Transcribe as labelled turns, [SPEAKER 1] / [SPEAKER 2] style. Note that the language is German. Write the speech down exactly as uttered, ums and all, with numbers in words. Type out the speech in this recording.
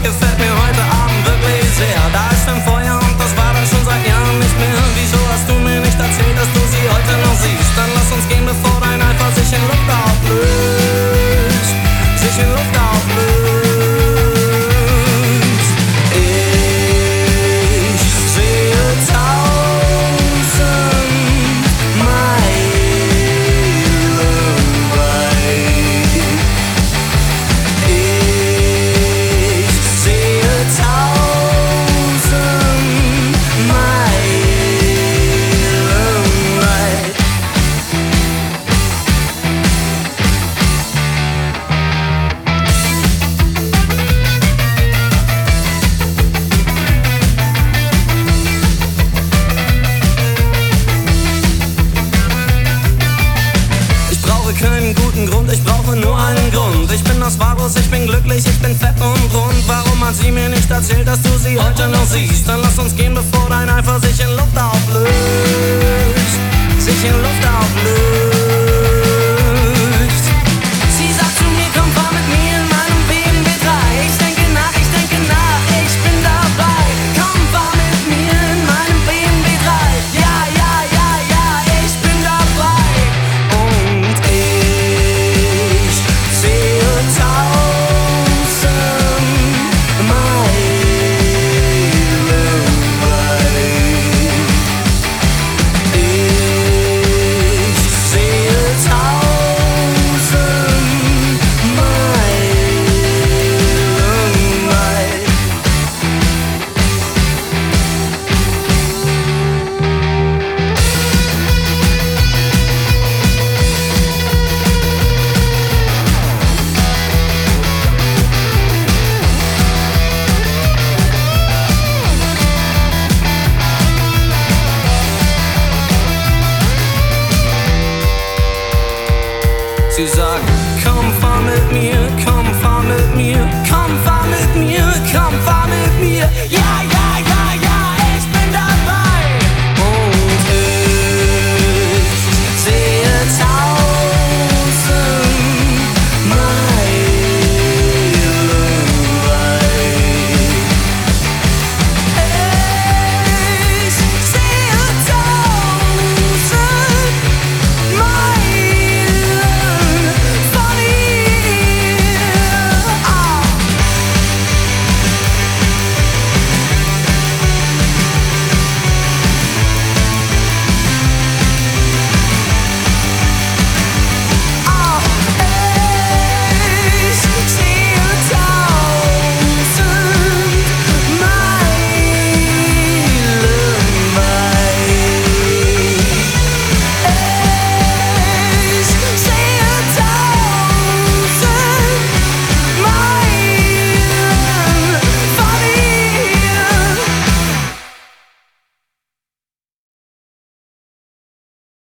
[SPEAKER 1] gefällt mir heute Abend wirklich sehr. Da ist ein Feuer und das war dann schon seit Jahren nicht mehr. Wieso hast du mir nicht erzählt, dass du sie heute noch siehst? Dann lass uns gehen, bevor dein Eifer sich in Luft auflöst. Sich in Luft auflöst. Ich sehe tausend Meilen weit. Ich sehe tausend Meilen weit. Ich brauche keinen guten Grund, ich brauche nur einen Grund. Ich bin aus Varus, ich bin glücklich, ich bin fett und rund. Warum hat sie mir nicht erzählt, dass du sie heute noch siehst? Dann lass uns gehen, bevor dein Eifer sich in Luft auflöst. Sich in Luft auflöst. Sie sagt zu mir, komm, fahr mit mir in meinem B M W drei. Ich denke nach, ich denke nach, ich bin dabei. Komm, fahr mit mir in meinem B M W drei. Ja, ja, ja, ja, ich bin dabei. Und ich sehe tausend Meilen weit. Ich sehe tausend Meilen weit. Sie sagt, komm, fahr mit mir,